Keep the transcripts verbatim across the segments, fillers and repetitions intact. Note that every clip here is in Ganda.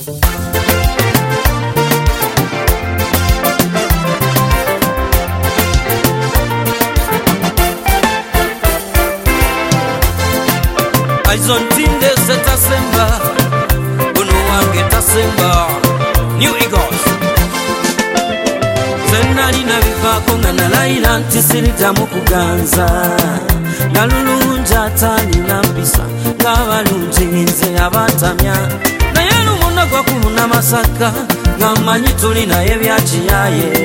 Aizontinde setasemba Uno wange tasemba New Eagles Zenali na vivako nga nalaila nti siritamu kuganza Nalulunja tani na mpisa Ngabalunji nze abatamya Naye lumuna kwa kumuna masaka Ngamanyi tulina ebyakiyaye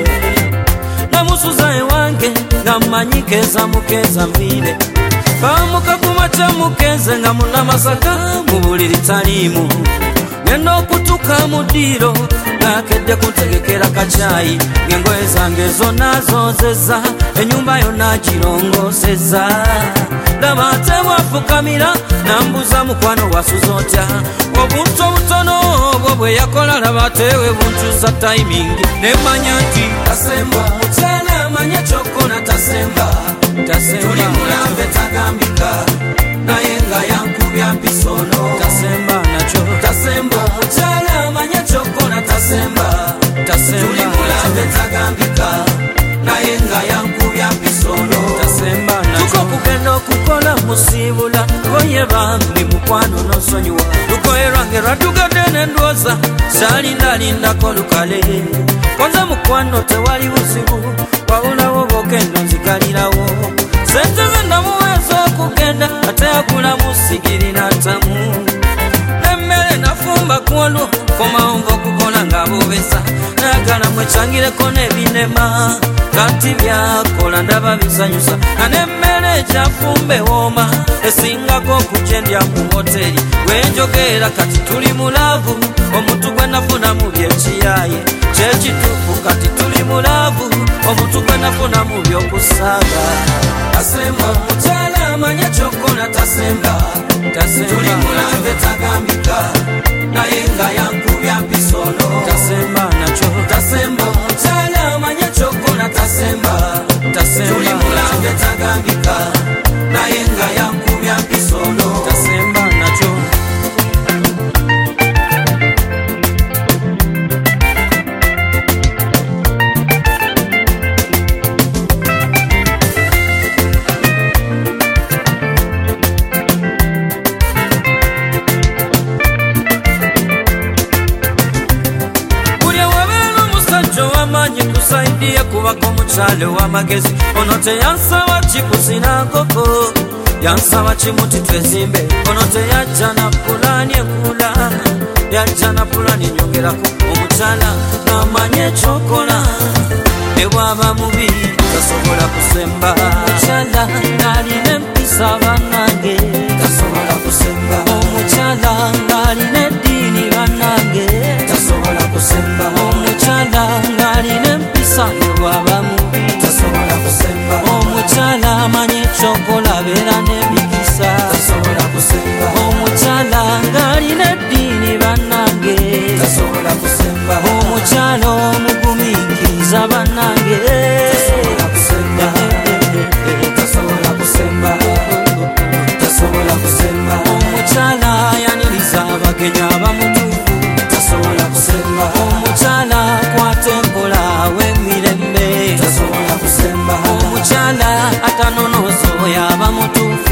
Namusuza ewange Ngamanyi keza mukeza mbire Kamuka kumacha mukeze nga muna masaka Mubuliri talimu Ngendo okutuka mudiro Nakedde kuntegekera kachayi Ngengoye zange zonna zozeza Enyumba yonna girongoseza Ndabate wafukamira Nambuza mukwano wasuzotya Obuntu obutono obwo bwe yakola Nabatewe buntuza timing Nemanya nti tasemba Mukyala amanya kyokona tasemba Tuli mulambe tagambika Naye nga yankubya mpisono Tasemba nacho Tasemba Mukyala amanya kyokona tasemba Tuli mulambe tagambika Naye nga yankubya mpisono Tasemba nacho Tuko kugenda okukola musibula Goye bambi mukwano nosonyiwa Lukoye lwange lwatugadde n'endwoza Salinda lindako lukale Kwanza mukwano tewali buzibu Wabulawo bokendo nzigalirawo Sente zendamuwezo okugenda Ate akula musigiri natamu Nemmere nafumba kwolwo Komawongo okukola nga bobesa Nayagala mwechangireko nebinema Kanti byakola ndaba bisanyusa Na nemmere kyafumbe woma Esingako okujendya mu hoteli Wenjogera kati tuli mulavu Omuntu gwe nafuna mu byekiyaye Kyekituufu kati tuli mulavu Omuntu gwe nafuna mu byokusaaga Tasemba mukyala amanya kyokona tasemba Tuli mulambe tagambika Naye nga yankubya mpisono Tasemba nacho Tasemba mukyala amanya kyokona tasemba Tuli mulambe tagambika Naye nga yankubya mpisono Tasemba nacho Kusaidia kubako mukyale w'amagezi Ono teyansaba kikusina nkoko Yansaba kimuti twezimbe Ono teyajja na pulani ekula Yajja na pulani enyongerako Omukyala n'amanya ekyokola Ne bw'aba mubi tasobola kusemba Omukyala ng'alina empisa bannange Tasobola kusemba Omukyala ng'alina eddiini bannange Tasobola kusemba Omukyala ng'alina empisa ne bw'aba mubi Tasobola kusemba Omukyala amanya ekyokola abeera n'emikisa Tasobola kusemba Omukyala ng'alina eddiini bannange Tasobola kusemba Omukyala omugumiikiriza bannange Tasobola kusemba Tasobola kusemba Tasobola kusemba Omukyala ayaniriza abagenyi abamutuufu Tasobola kusemba Omukyala akwata empola w'emirembe Tasobola kusemba Omukyala atanonooza oyo abamutuufu